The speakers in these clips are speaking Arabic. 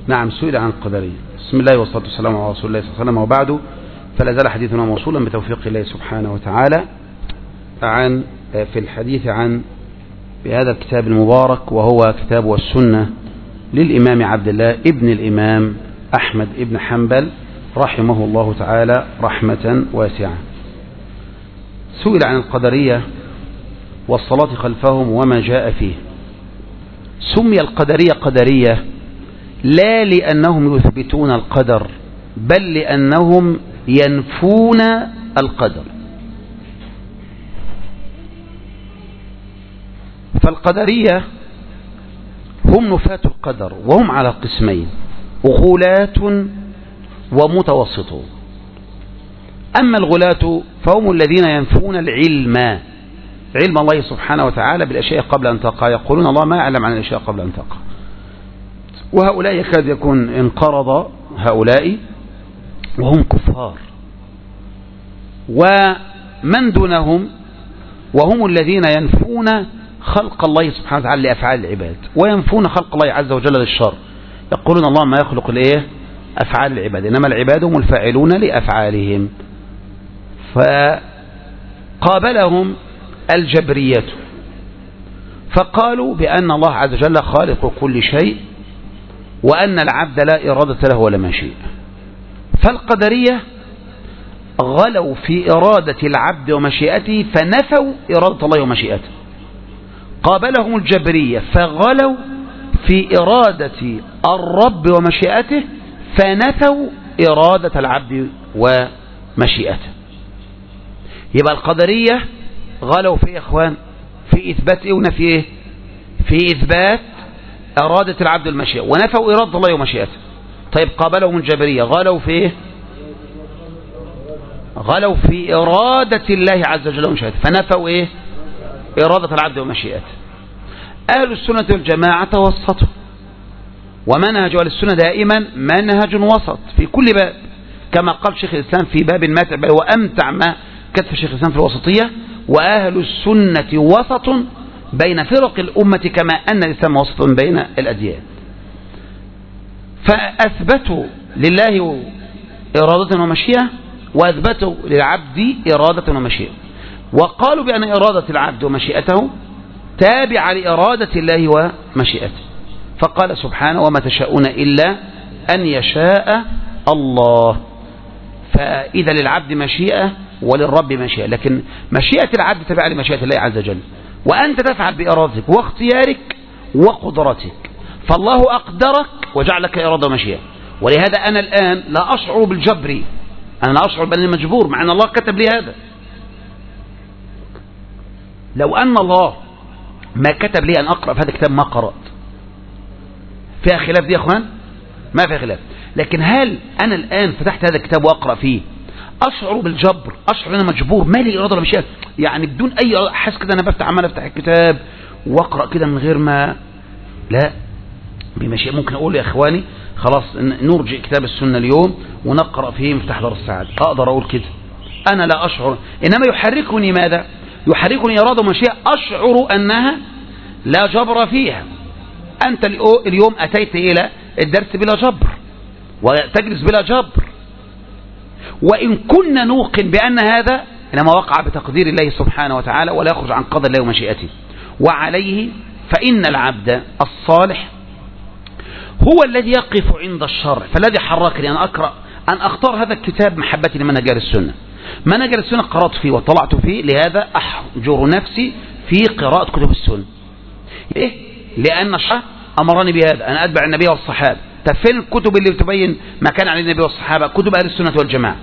نعم، سئل عن القدرية. بسم الله والصلاة والسلام على رسول الله صلى الله عليه وسلم، وبعد، فلا زال حديثنا موصولا بتوفيق الله سبحانه وتعالى في الحديث عن بهذا الكتاب المبارك، وهو كتاب والسنة للإمام عبد الله ابن الإمام أحمد ابن حنبل رحمه الله تعالى رحمة واسعة. سئل عن القدرية والصلاة خلفهم وما جاء فيه. سمي القدرية قدرية لا لأنهم يثبتون القدر، بل لأنهم ينفون القدر. فالقدرية هم نفاة القدر، وهم على قسمين: غلاة ومتوسطون. أما الغلاة فهم الذين ينفون علم الله سبحانه وتعالى بالأشياء قبل أن تقع، يقولون الله ما يعلم عن الأشياء قبل أن تقع. وهؤلاء يكاد يكون انقرض هؤلاء وهم كفار. ومن دونهم وهم الذين ينفون خلق الله سبحانه وتعالى لأفعال العباد، وينفون خلق الله عز وجل للشر، يقولون الله ما يخلق أفعال العباد، إنما العباد هم الفاعلون لأفعالهم. فقابلهم الجبرية فقالوا بأن الله عز وجل خالق كل شيء، وأن العبد لا إرادة له ولا مشيئة. فالقدرية غلوا في إرادة العبد ومشيئته فنفوا إرادة الله ومشيئته. قابلهم الجبرية فغلوا في إرادة الرب ومشيئته فنفوا إرادة العبد ومشيئته. يبقى القدرية غلوا في إخوان في إثبات ونفي إيه؟ في إثبات إرادة العبد والمشيئة، ونفوا إرادة الله ومشيئته. طيب قابلهم الجبرية غلوا في إيه؟ غلوا في إرادة الله عز وجل ومشيئته فنفوا إيه؟ إرادة العبد ومشيئته. أهل السنة والجماعة توسطوا، ومنهج أهل السنة دائما منهج وسط في كل باب، كما قال شيخ الإسلام في باب ماتع بل وأمتع ما كتب شيخ الإسلام في الوسطية: وأهل السنة وسط بين فرق الأمة كما أن الإسلام وسط بين الأديان. فأثبتوا لله إرادة ومشيئة، وأثبتوا للعبد إرادة ومشيئة، وقالوا بأن إرادة العبد ومشيئته تابعة لإرادة الله ومشيئته. فقال سبحانه: وما تشاءون إلا أن يشاء الله. فإذا للعبد مشيئة وللرب مشيئة، لكن مشيئة العبد تابعة لمشيئة الله عز وجل، وأنت تفعل بإرادتك واختيارك وقدرتك. فالله أقدرك وجعلك إرادة ومشيئة. ولهذا أنا الآن لا أشعر بالجبر، أنا لا أشعر بأنني مجبور، مع أن الله كتب لي هذا. لو أن الله ما كتب لي أن أقرأ في هذا الكتاب ما قرأت. فيها خلاف دي يا أخوان؟ ما فيها خلاف. لكن هل أنا الآن فتحت هذا الكتاب وأقرأ فيه أشعر بالجبر؟ أشعر أن أنا مجبور، ما لي إرادة ولا مشيئة، يعني بدون أي أحس كده أنا عمال أفتح الكتاب وأقرأ كده من غير ما، لا، بمشيئة. ممكن أقول يا إخواني خلاص نرجع كتاب السنة اليوم ونقرأ فيه مفتاح دار السعادة، أقدر أقول كده، أنا لا أشعر. إنما يحركني ماذا؟ يحركني إرادة ومشيئة أشعر أنها لا جبر فيها. أنت اليوم أتيت إلى الدرس بلا جبر وتجلس بلا جبر، وإن كنا نوقن بأن هذا إنما وقع بتقدير الله سبحانه وتعالى ولا يخرج عن قدر الله ومشيئته. وعليه فإن العبد الصالح هو الذي يقف عند الشرع. فالذي حركني أن أختار هذا الكتاب محبتي لمنهج أهل السنة. منهج أهل السنة قرأت فيه وطلعت فيه، لهذا أحجر نفسي في قراءة كتب السنة. إيه؟ لأن الشرع أمرني بهذا، أنا أتبع النبي والصحابة. فين الكتب اللي تبين ما كان عليه النبي والصحابة؟ كتب أهل السنة والجماعة.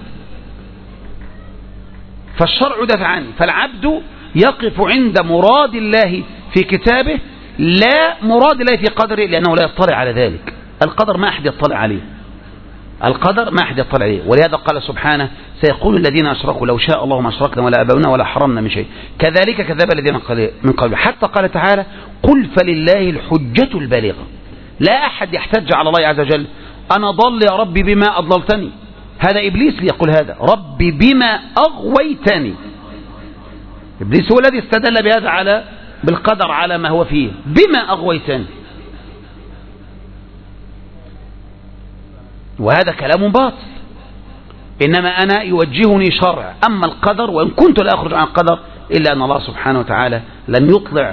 فالشرع دفع عني. فالعبد يقف عند مراد الله في كتابه لا مراد الله في قدره، لأنه لا يطلع على ذلك. القدر ما أحد يطلع عليه، القدر ما أحد يطلع عليه. ولهذا قال سبحانه: سيقول الذين أشركوا لو شاء الله ما أشركنا ولا أباؤنا ولا حرمنا من شيء كذلك كذب الذين من قبل. حتى قال تعالى: قل فلله الحجة البالغة. لا أحد يحتج على الله عز وجل: أنا ضل يا ربي بما أضللتني. هذا إبليس ليقول هذا: ربي بما أغويتني. إبليس هو الذي استدل بهذا بالقدر على ما هو فيه، بما أغويتني. وهذا كلام باطل. إنما أنا يوجهني شرع. أما القدر، وإن كنت لا أخرج عن القدر إلا أن الله سبحانه وتعالى لم يطلع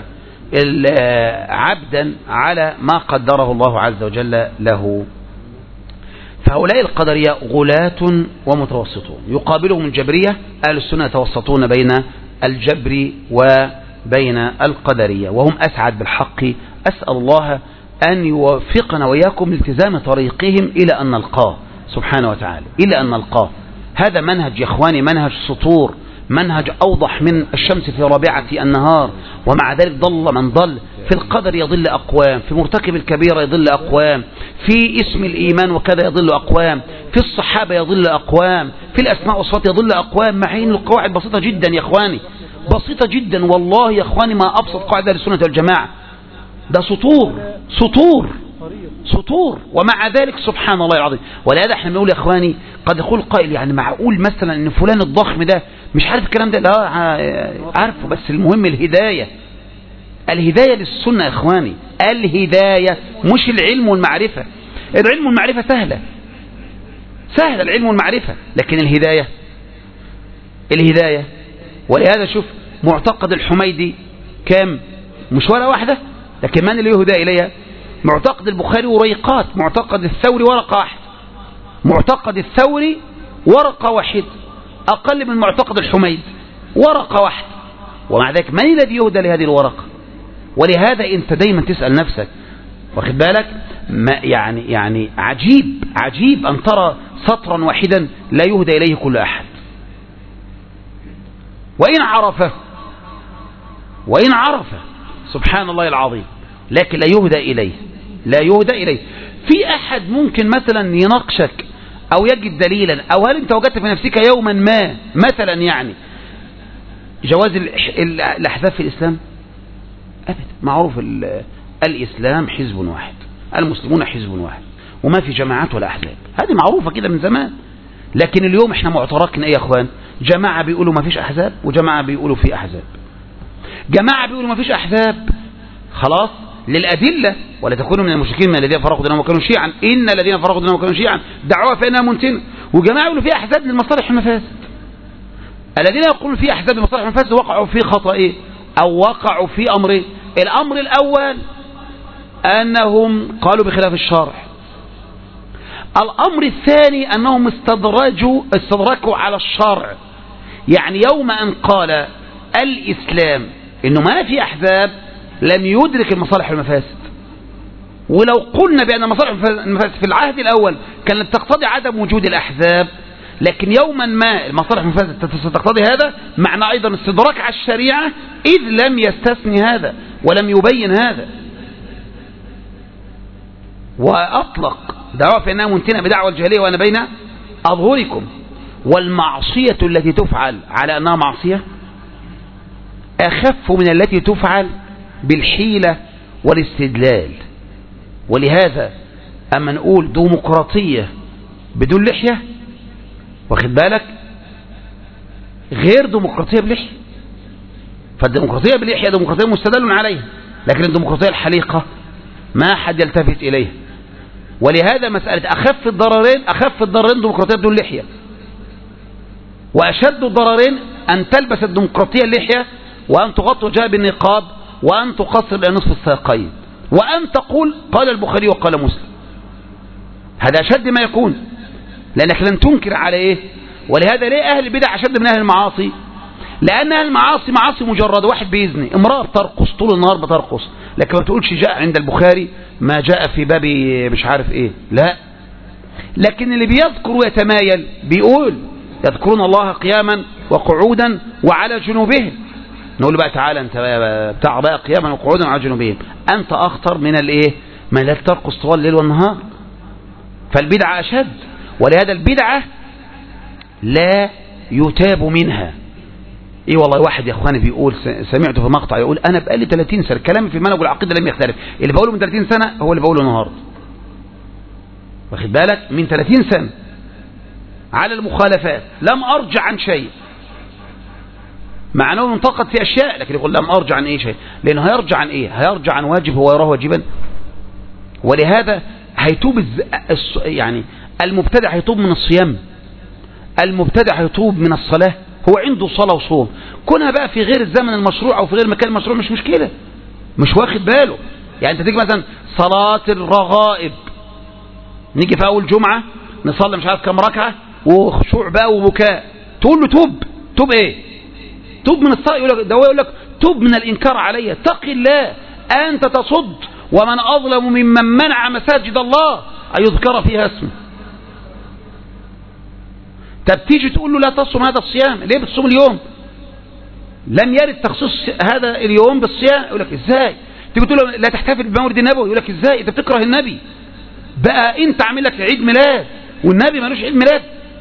عبدا على ما قدره الله عز وجل له. فهؤلاء القدرية غلاة ومتوسطون، يقابلهم الجبرية. أهل السنة يتوسطون بين الجبر وبين القدرية، وهم أسعد بالحق. أسأل الله أن يوفقنا وإياكم لالتزام طريقهم إلى أن نلقاه سبحانه وتعالى، إلى أن نلقاه. هذا منهج يا إخواني، منهج سطور، منهج أوضح من الشمس في رابعة النهار. ومع ذلك ضل من ضل. في القدر يضل أقوام، في مرتكب الكبيرة يضل أقوام، في اسم الإيمان وكذا يضل أقوام، في الصحابة يضل أقوام، في الأسماء والصفات يضل أقوام، مع إن القواعد بسيطة جدا يا إخواني، بسيطة جدا والله يا إخواني، ما أبسط قاعدة للسنة والجماعة. ده سطور سطور سطور، ومع ذلك سبحان الله العظيم. ولهذا احنا بنقول يا إخواني، قد يقول قائل يعني معقول مثلا ان فلان الضخم ده مش عارف الكلام ده؟ لا عارفه، بس المهم الهداية. الهداية للسنة يا إخواني، الهداية مش العلم والمعرفة. العلم والمعرفة سهلة العلم والمعرفة، لكن الهداية. ولهذا شوف معتقد الحميدي كام، مش ورقة واحدة، لكن من اللي يهدى إليها؟ معتقد البخاري وريقات، معتقد الثوري ورقة واحدة، معتقد الثوري ورقة واحدة، أقل من معتقد الحميدي ورقة واحدة. ومع ذلك من الذي يهدى لهذه الورقة؟ ولهذا انت دايما تسأل نفسك، واخد بالك، ما يعني عجيب أن ترى سطرا واحدا لا يهدى إليه كل أحد، وإن عرفه سبحان الله العظيم، لكن لا يهدى إليه. في أحد ممكن مثلا يناقشك أو يجد دليلا، أو هل أنت وجدت في نفسك يوما ما مثلا يعني جواز الأحزاب في الإسلام؟ أبدا. معروف الإسلام حزب واحد، المسلمون حزب واحد، وما في جماعات ولا أحزاب، هذه معروفة كده من زمان. لكن اليوم احنا معتركنا ايه يا اخوان؟ جماعة بيقولوا ما فيش أحزاب، وجماعة بيقولوا في أحزاب. جماعة بيقولوا ما فيش أحزاب خلاص للأدلة، ولا تكونوا من المشركين من الذين فرقوا دينهم وكانوا شيعا، إن الذين فرقوا دينهم وكانوا شيعا دعوها فإنها منتنة. وجماعة يقولوا في أحزاب للمصالح والمفاسد. الذين يقولون في أحزاب للمصالح والمفاسد وقعوا في خطأ إيه؟ أو وقعوا في أمرين. الأمر الأول أنهم قالوا بخلاف الشرع. الأمر الثاني أنهم استدركوا على الشرع. يعني يوم أن قال الإسلام إنه ما في أحزاب لم يدرك المصالح والمفاسد. ولو قلنا بأن المصالح والمفاسد في العهد الأول كانت تقتضي عدم وجود الأحزاب، لكن يوما ما المصالح والمفاسد ستقتضي هذا، معنى أيضا استدراك على الشريعة إذ لم يستثني هذا ولم يبين هذا. وأطلق دعوة فإنها منتنة بدعوة الجاهلية وأنا بين أظهركم. والمعصية التي تفعل على أنها معصية أخف من التي تفعل بالحيلة والاستدلال. ولهذا أما نقول ديمقراطية بدون لحية، واخد بالك، غير ديمقراطية بلحية. فالديمقراطية باللحية ديمقراطية مستدل عليها، لكن الديمقراطية الحليقة ما حد يلتفت إليها. ولهذا مسألة أخف الضررين ديمقراطية بدون لحية، وأشد الضررين أن تلبس الديمقراطية اللحية وأن تغطي وجهها بالنقاب وأن تقصر إلى نصف الساقين وأن تقول قال البخاري وقال مسلم. هذا أشد ما يكون، لأنك لن تنكر على إيه. ولهذا ليه أهل البدع أشد من أهل المعاصي؟ لأن أهل المعاصي معاصي مجرد، واحد بيزني، امرأة بترقص طول النهار بترقص، لكن ما بتقولش جاء عند البخاري ما جاء في باب مش عارف إيه، لا. لكن اللي بيذكر ويتمايل بيقول يذكرون الله قياما وقعودا وعلى جنوبهم. نقول له بقى تعالى انت بتاع بقى قياما وقعودا وعلى جنوبهم، انت اخطر من الايه، ما لا ترقص طوال الليل والنهار. فالبدعة اشد. ولهذا البدعة لا يتاب منها. ايه والله واحد يا اخواني بيقول، سمعته في مقطع يقول انا بقالي 30 سنة كلامي في المنهج والعقيدة لم يختلف، اللي بقوله من 30 سنة هو اللي بقوله النهارده، واخد بالك، من 30 سنة على المخالفات لم ارجع عن شيء، مع انه ينتقد في اشياء، لكن يقول لم ارجع عن اي شيء، لانه هيرجع عن ايه؟ هيرجع عن واجب هو يراه واجبا. ولهذا هيتوب يعني المبتدع هيتوب من الصيام، المبتدع هيتوب من الصلاة، هو عنده صلاة وصوم، كونها بقى في غير الزمن المشروع أو في غير المكان المشروع مش مشكلة، مش واخد باله. يعني أنت تيجي مثلا صلاة الرغائب، نيجي في أول جمعة نصلي مش عارف كم ركعة وخشوع بقى وبكاء، تقول له توب إيه؟ توب من الصلاة، يقول لك توب من الإنكار علي، اتق الله أنت تصد، ومن أظلم ممن منع مساجد الله أن يذكر فيها اسمه. طب تيجي تقول له لا تصوم هذا الصيام، ليه بتصوم اليوم؟ لم يرد تخصيص هذا اليوم بالصيام، يقول لك ازاي؟ تيجي تقول له لا تحتفل بمولد النبي، يقول لك ازاي؟ انت بتكره النبي، بقى انت عامل لك عيد ميلاد والنبي مالوش عيد ميلاد،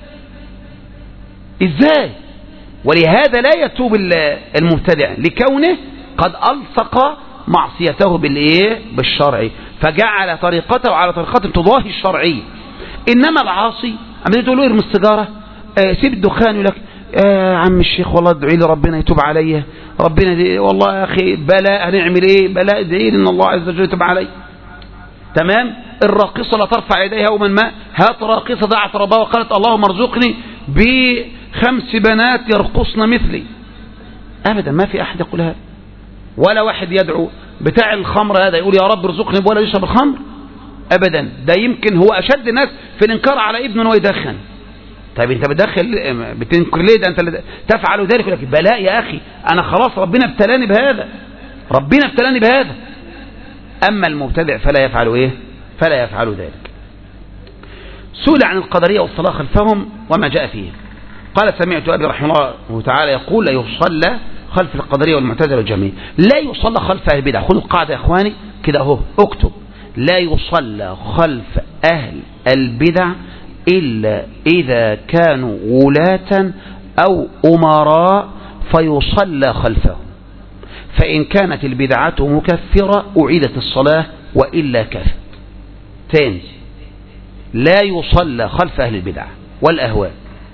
ازاي؟ ولهذا لا يتوب المبتدع لكونه قد ألصق معصيته بالايه؟ بالشرع، فجعل طريقته على طريقة تضاهي الشرعية. انما العاصي اما تقول له ارمي السيجاره، سيب الدخان، يقول لك عم الشيخ والله ادعي لي ربنا يتوب عليا، ربنا دي والله يا اخي بلاء، هنعمل ايه؟ بلاء، ادعي لي ان الله عز وجل يتوب علي. تمام. الراقصه لا ترفع يديها يوما ما، هات راقصه دعت ربها وقالت اللهم ارزقني ب5 بنات يرقصن مثلي. ابدا ما في احد يقول هذا، ولا واحد يدعو بتاع الخمر هذا يقول يا رب ارزقني ولا يشرب الخمر، ابدا. ده يمكن هو اشد الناس في الانكار على ابنه ويدخن. طيب انت بتنكر ليه؟ ده انت تفعل ذلك، يقول لك بلاء يا اخي، انا خلاص ربنا ابتلاني بهذا، ربنا ابتلاني بهذا. اما المبتدع فلا يفعل ايه؟ فلا يفعل ذلك. سئل عن القدرية والصلاة خلفهم وما جاء فيه، قال سمعت ابي رحمه الله تعالى يقول لا يصلى خلف القدرية والمعتزلة والجهمية، لا يصلى خلف اهل البدع. خذوا القاعدة يا اخواني كده اهو، اكتب: لا يصلى خلف أهل البدع إلا إذا كانوا ولاة أو أمراء فيصلى خلفهم، فإن كانت البدعة مكفرة أعيدت الصلاة وإلا كفت. تاني: لا يصلى خلف أهل البدع والأهواء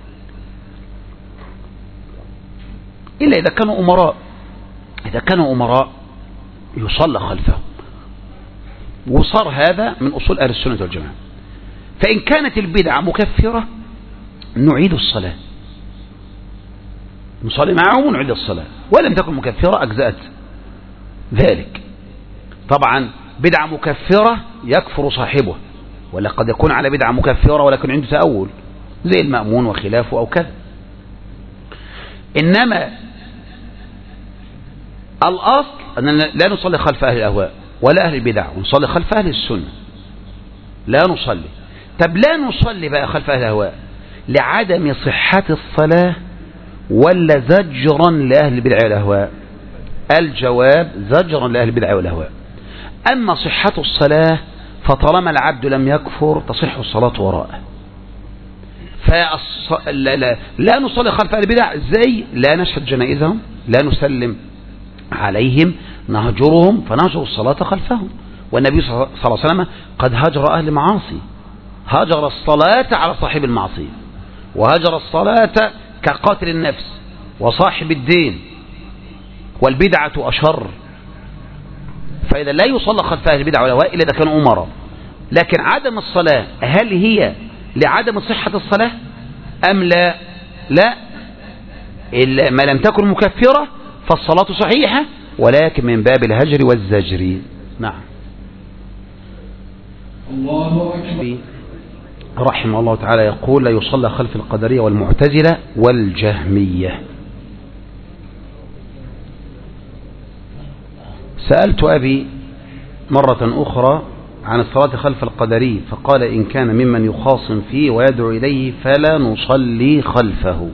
إلا إذا كانوا أمراء، إذا كانوا أمراء يصلى خلفهم، وصار هذا من أصول أهل السنة والجماعة. فإن كانت البدعة مكفرة نعيد الصلاة، نصلي معهم ونعيد الصلاة، ولم تكن مكفرة أجزأت ذلك. طبعا بدعة مكفرة يكفر صاحبه، ولا قد يكون على بدعة مكفرة ولكن عنده تأول زي المأمون وخلافه أو كذا. إنما الأصل أننا لا نصلي خلف أهل الأهواء ولا أهل البدع، ونصلي خلف أهل السنة. لا نصلي. طب لا نصلي بقى خلف أهل الأهواء لعدم صحة الصلاة ولا زجرا لأهل البدع والأهواء؟ الجواب: زجرا لأهل البدع والأهواء. أما صحة الصلاة فطالما العبد لم يكفر تصح الصلاة وراءه. لا نصلي خلف أهل البدع، زي لا نشهد جنائزهم، لا نسلم عليهم، نهجرهم، فنهجر الصلاة خلفهم. والنبي صلى الله عليه وسلم قد هجر أهل المعاصي، هجر الصلاة على صاحب المعصية، وهجر الصلاة كقاتل النفس وصاحب الدين، والبدعة أشر. فإذا لا يصلى خلف أهل البدع والأهواء إلا إذا كانوا أمراء. لكن عدم الصلاة هل هي لعدم صحة الصلاة أم لا؟ لا، ما لم تكن مكفرة فالصلاة صحيحة، ولكن من باب الهجر والزجر. نعم. الله أكبر. رحمه الله تعالى يقول: لا يصلى خلف القدرية والمعتزلة والجهمية. سألت أبي مرة أخرى عن الصلاة خلف القدري، فقال: إن كان ممن يخاصم فيه ويدعو إليه فلا نصلي خلفه.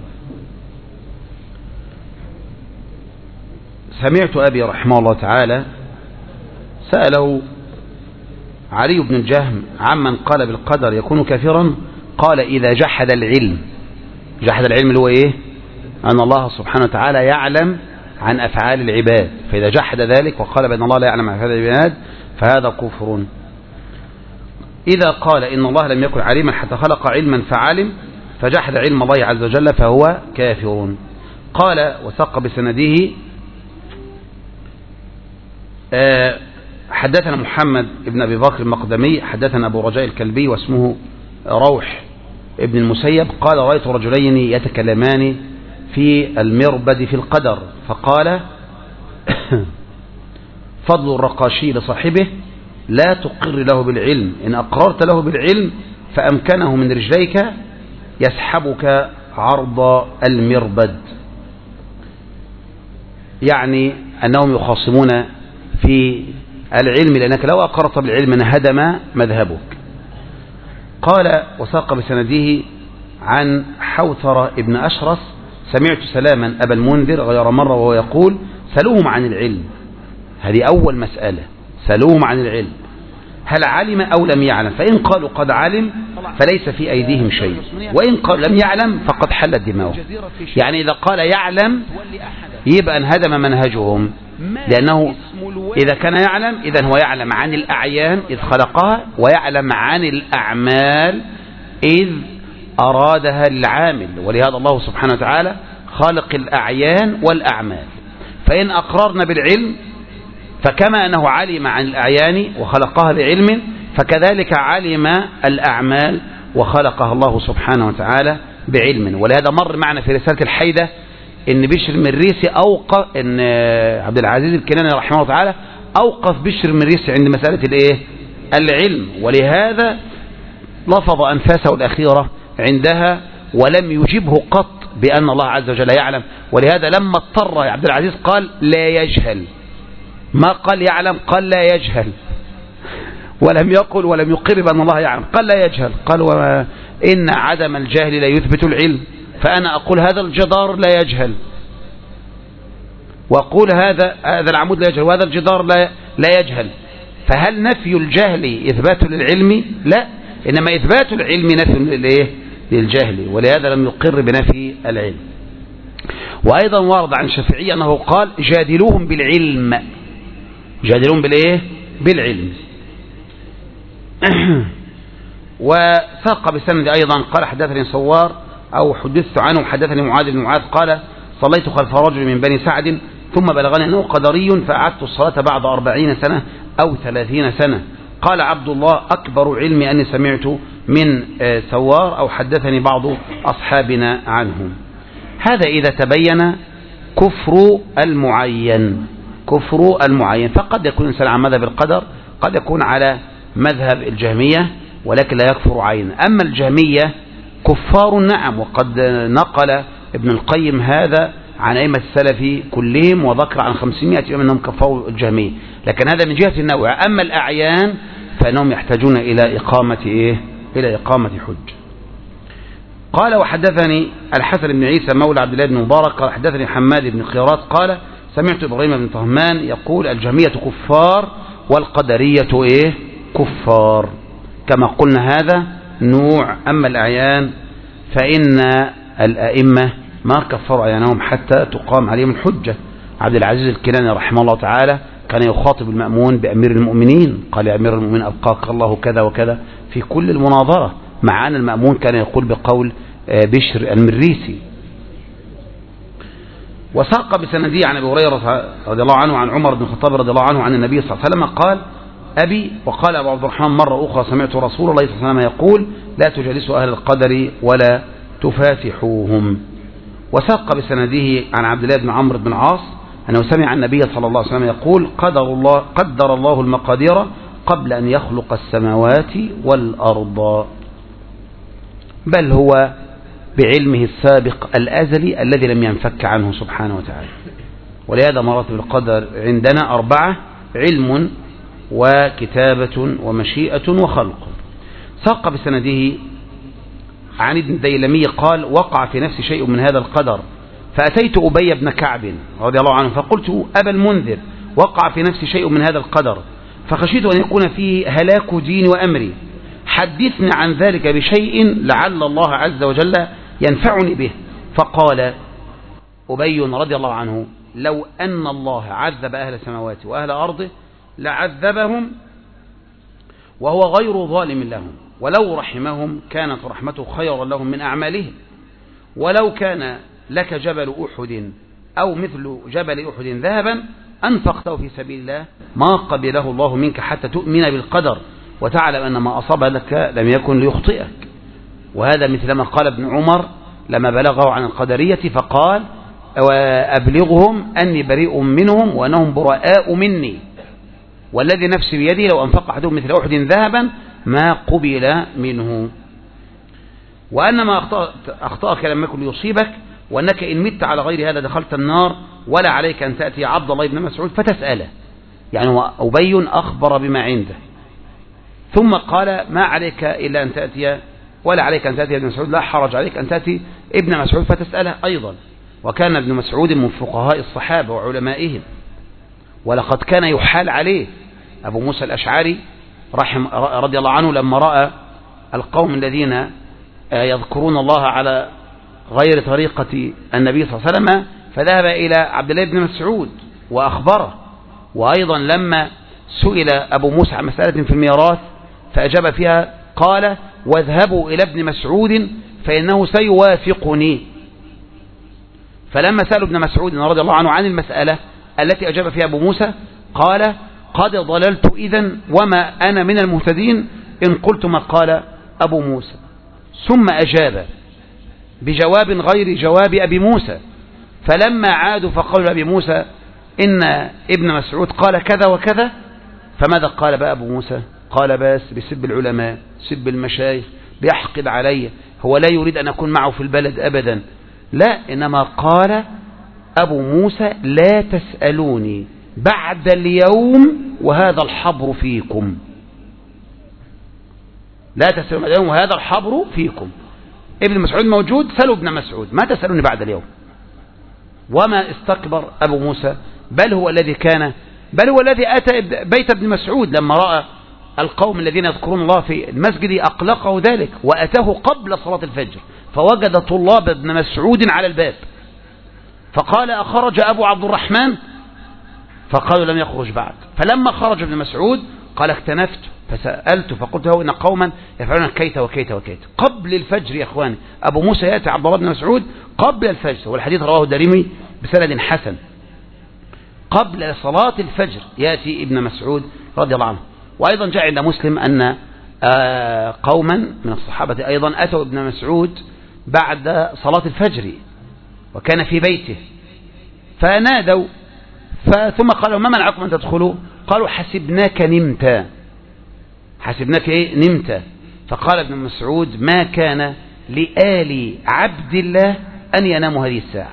سمعت أبي رحمه الله تعالى سأله علي بن الجهم عمن قال بالقدر يكون كافرا، قال: إذا جحد العلم. جحد العلم اللي هو إيه؟ أن الله سبحانه وتعالى يعلم عن أفعال العباد، فإذا جحد ذلك وقال بأن الله لا يعلم عن أفعال العباد فهذا كفر. إذا قال إن الله لم يكن عليما حتى خلق علما فعلم فجحد علم الله عز وجل فهو كافر. قال وثق بسنده حدثنا محمد بن أبي بكر المقدمي حدثنا أبو رجاء الكلبي واسمه روح ابن المسيب قال رأيت رجلين يتكلمان في المربد في القدر فقال فضل الرقاشي لصاحبه لا تقر له بالعلم إن أقررت له بالعلم فأمكنه من رجليك يسحبك عرض المربد، يعني أنهم يخاصمون في العلم لأنك لو أقررت بالعلم انهدم مذهبك. قال وساق بسنده عن حوثر ابن أشرس سمعت سلاما أبا المنذر غير مرة وهو يقول سلوهم عن العلم. هذه أول مسألة، سلوهم عن العلم هل علم أو لم يعلم، فإن قالوا قد علم فليس في أيديهم شيء، وإن قالوا لم يعلم فقد حلت دماؤه. يعني إذا قال يعلم يبقى انهدم منهجهم، لأنه إذا كان يعلم إذن هو يعلم عن الأعيان إذ خلقها ويعلم عن الأعمال إذ أرادها للعامل، ولهذا الله سبحانه وتعالى خالق الأعيان والأعمال. فإن أقررنا بالعلم فكما أنه علم عن الأعيان وخلقها بعلم فكذلك علم الأعمال وخلقها الله سبحانه وتعالى بعلم. ولهذا مر معنا في رسالة الحيدة إن بشر المريسي أوقف، إن عبد العزيز الكناني رحمه الله تعالى أوقف بشر المريسي عند مسألة الإيه؟ العلم، ولهذا لفظ أنفاسه الأخيرة عندها ولم يجبه قط بأن الله عز وجل يعلم. ولهذا لما اضطر عبد العزيز قال لا يجهل، ما قال يعلم، قال لا يجهل، ولم يقل ولم يقر بأن الله يعلم، قال لا يجهل. قال وإن عدم الجهل لا يثبت العلم، فأنا أقول هذا الجدار لا يجهل، وأقول هذا العمود لا يجهل، وهذا الجدار لا يجهل. فهل نفي الجهل إثبات للعلم؟ لا، إنما إثبات العلم نفي للجهل، ولهذا لم يقر بنفي العلم. وأيضا ورد عن الشافعي أنه قال جادلوهم بالعلم، جادلوهم بالإيه؟ بالعلم. وساق بسند أيضا قال حدثني صوار أو حدثت عنه حدثني معاذ بن معاذ قال صليت خلف رجل من بني سعد ثم بلغني أنه قدري فأعدت الصلاة بعد 40 سنة أو 30 سنة. قال عبد الله أكبر علمي أني سمعت من سوار أو حدثني بعض أصحابنا عنه. هذا إذا تبين كفر المعين، كفر المعين. فقد يكون الإنسان على مذهب القدر، قد يكون على مذهب الجهمية، ولكن لا يكفر عين. أما الجهمية كفار نعم، وقد نقل ابن القيم هذا عن أئمة السلف كلهم وذكر عن 500 إمام أنهم كفروا الجهمية، لكن هذا من جهة النوع. أما الأعيان فإنهم يحتاجون إلى إقامة إلى إقامة حج. قال وحدثني الحسن بن عيسى مولى عبد الله بن مبارك قال حدثني حماد بن قيراط قال سمعت إبراهيم بن طهمان يقول الجهمية كفار والقدرية كفار، كما قلنا هذا نوع. أما الأعيان فإن الأئمة ما كفروا أعيانهم حتى تقام عليهم الحجة. عبد العزيز الكناني رحمه الله تعالى كان يخاطب المأمون بأمير المؤمنين، قال يا أمير المؤمنين أبقاك الله كذا وكذا في كل المناظرة، مع أن المأمون كان يقول بقول بشر المريسي. وساق بسندي عن أبي هريرة رضي الله عنه عن عمر بن الخطاب رضي الله عنه عن النبي صلى الله عليه وسلم قال أبي. وقال أبو عبد الرحمن مرة أخرى سمعت رسول الله صلى الله عليه وسلم يقول لا تجلسوا أهل القدر ولا تفاتحوهم. وساق بسنده عن عبد الله بن عمرو بن العاص أنه سمع النبي صلى الله عليه وسلم يقول قدر الله المقادير قبل أن يخلق السماوات والأرض، بل هو بعلمه السابق الأزلي الذي لم ينفك عنه سبحانه وتعالى. ولهذا مراتب القدر عندنا 4: علم وكتابة ومشيئة وخلق. ساق بسنده عن ابن الديلمي قال وقع في نفسي شيء من هذا القدر فأتيت أبي بن كعب رضي الله عنه فقلت أبا المنذر وقع في نفسي شيء من هذا القدر فخشيت أن يكون فيه هلاك ديني وأمري، حدثني عن ذلك بشيء لعل الله عز وجل ينفعني به. فقال أبي رضي الله عنه لو أن الله عذب أهل السماوات وأهل أرضه لعذبهم وهو غير ظالم لهم، ولو رحمهم كانت رحمته خيرا لهم من أعمالهم. ولو كان لك جبل أحد أو مثل جبل أحد ذهبا أنفقته في سبيل الله ما قبله الله منك حتى تؤمن بالقدر وتعلم أن ما أصاب لك لم يكن ليخطئك. وهذا مثل ما قال ابن عمر لما بلغه عن القدرية فقال وأبلغهم أني بريء منهم وأنهم براء مني والذي نفسي بيدي لو أنفق أحدهم مثل أحد ذهبا ما قبل منه. وأن ما أخطأك لم يكن ليصيبك وأنك إن مت على غير هذا دخلت النار ولا عليك أن تأتي عبد الله بن مسعود فتسأله. يعني أبي أخبر بما عنده ثم قال ما عليك إلا أن تأتي ولا عليك أن تأتي ابن مسعود لا حرج عليك أن تأتي ابن مسعود فتسأله أيضا. وكان ابن مسعود من فقهاء الصحابة وعلمائهم ولقد كان يحال عليه أبو موسى الأشعري رضي الله عنه لما رأى القوم الذين يذكرون الله على غير طريقة النبي صلى الله عليه وسلم فذهب إلى عبد الله بن مسعود وأخبره. وأيضا لما سئل أبو موسى عن مسألة في الميراث فأجاب فيها قال واذهبوا إلى ابن مسعود فإنه سيوافقني. فلما سألوا ابن مسعود رضي الله عنه عن المسألة التي أجاب فيها أبو موسى قال قد ضللت إذن وما أنا من المهتدين إن قلت ما قال أبو موسى. ثم أجاب بجواب غير جواب أبي موسى. فلما عادوا فقالوا لأبي موسى إن ابن مسعود قال كذا وكذا. فماذا قال بقى أبو موسى؟ قال بس بيسب العلماء سب المشايخ بيحقد علي هو لا يريد أن أكون معه في البلد أبدا. لا إنما قال أبو موسى لا تسألوني بعد اليوم وهذا الحبر فيكم. لا تسألوني بعد اليوم وهذا الحبر فيكم. ابن مسعود موجود سألوا ابن مسعود ما تسألوني بعد اليوم. وما استكبر أبو موسى بل هو الذي أتى بيت ابن مسعود لما رأى القوم الذين يذكرون الله في المسجد أقلقه ذلك وأتاه قبل صلاة الفجر فوجد طلاب ابن مسعود على الباب فقال أخرج أبو عبد الرحمن؟ فقالوا لم يخرج بعد. فلما خرج ابن مسعود قال اكتنفت فسألت فقلت له إن قوما يفعلون كيت وكيت وكيت قبل الفجر. يا أخواني أبو موسى يأتي عبد الله بن مسعود قبل الفجر والحديث رواه الدارمي بسند حسن. قبل صلاة الفجر يأتي ابن مسعود رضي الله عنه. وأيضا جاء عند مسلم أن قوما من الصحابة أيضا أتوا ابن مسعود بعد صلاة الفجر وكان في بيته فنادوا ثم قالوا ما منعكم أن تدخلوا؟ قالوا حسبناك نمت. حسبناك إيه؟ نمت. فقال ابن مسعود ما كان لآل عبد الله أن يناموا هذه الساعة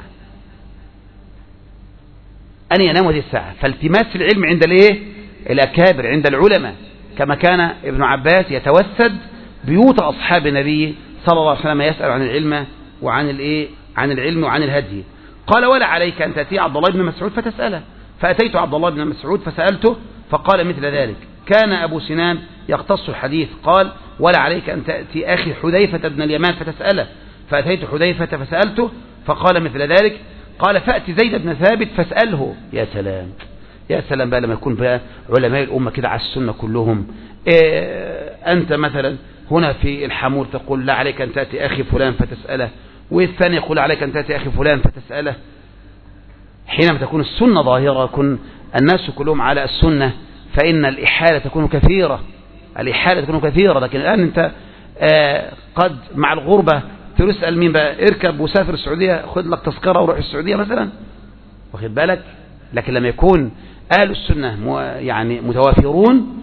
أن يناموا هذه الساعة. فالتماس العلم عند الأكابر عند العلماء كما كان ابن عباس يتوسد بيوت أصحاب النبي صلى الله عليه وسلم يسأل عن العلم عن العلم وعن الهدي. قال ولا عليك أن تأتي عبد الله بن مسعود فتسأله. فأتيت عبد الله بن مسعود فسألته فقال مثل ذلك. كان أبو سنان يقتص الحديث قال ولا عليك أن تأتي أخي حذيفة بن اليمان فتسأله. فأتيت حذيفة فسألته فقال مثل ذلك. قال فأتي زيد بن ثابت فاسأله. يا سلام يا سلام بقى لما يكون بقى علماء الأمة كده على السنة كلهم. أنت مثلا هنا في الحمول تقول لا عليك أن تأتي أخي فلان فتسأله والثاني يقول عليك أن تأتي أخي فلان فتسأله. حينما تكون السنة ظاهرة يكون الناس كلهم على السنة فإن الإحالة تكون كثيرة. لكن الآن أنت قد مع الغربة تسأل مين بقى اركب وسافر السعودية خذ لك تذكرة وروح السعودية مثلا واخد بالك. لكن لما يكون أهل السنة يعني متوافرون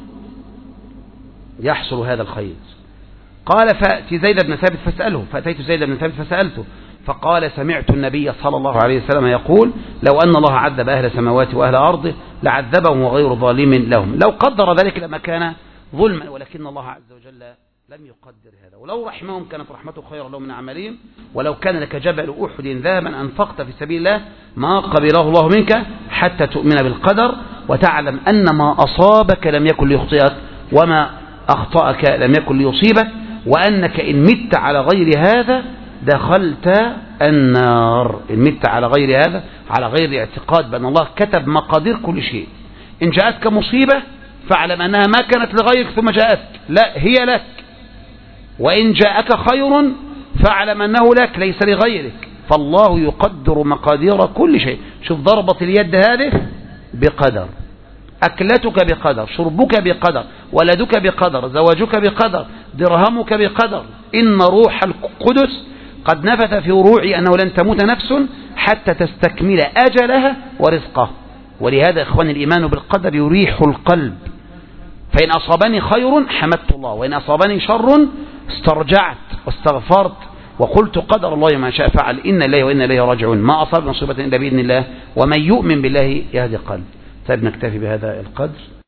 يحصل هذا الخير. قال فأتي زيد بن ثابت فاسأله. فأتيت زيد بن ثابت فسألته فقال سمعت النبي صلى الله عليه وسلم يقول لو أن الله عذب أهل سماواته وأهل أرضه لعذبهم وغير ظالم لهم. لو قدر ذلك لما كان ظلما ولكن الله عز وجل لم يقدر هذا. ولو رحمهم كانت رحمته خيرا لهم من عملهم. ولو كان لك جبل أحد ذهبا أنفقت في سبيل الله ما قبله الله منك حتى تؤمن بالقدر وتعلم أن ما أصابك لم يكن ليخطئك وما أخطأك لم يكن ليصيبك وأنك إن مت على غير هذا دخلت النار. إن مت على غير هذا على غير اعتقاد بأن الله كتب مقادير كل شيء. إن جاءتك مصيبة فاعلم أنها ما كانت لغيرك ثم جاءتك لا هي لك. وإن جاءك خير فاعلم أنه لك ليس لغيرك. فالله يقدر مقادير كل شيء. شوف ضربة اليد هذه بقدر، أكلتك بقدر، شربك بقدر، ولدك بقدر، زواجك بقدر، درهمك بقدر. إن روح القدس قد نفث في روعي أنه لن تموت نفس حتى تستكمل أجلها ورزقه. ولهذا إخواني الإيمان بالقدر يريح القلب. فإن أصابني خير حمدت الله، وإن أصابني شر استرجعت واستغفرت وقلت قدر الله ما شاء فعل، إن الله وإن إليه راجعون. ما أصاب مصيبة إلا بإذن الله، ومن يؤمن بالله يهدي قلب. طيب نكتفي بهذا القدر.